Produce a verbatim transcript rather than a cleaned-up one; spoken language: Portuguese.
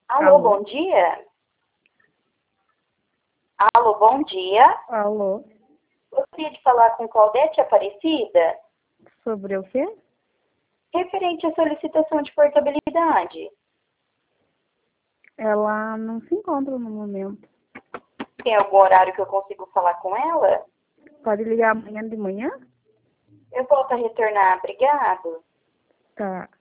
Alô, Alô? bom dia? Alô, bom dia. Alô? Gostaria de falar com Claudete Aparecida, Sobre o quê? referente à solicitação de portabilidade. Ela não se encontra no momento. Tem algum horário que eu consigo falar com ela? Pode ligar amanhã de manhã? Eu volto a retornar, obrigado. Tá.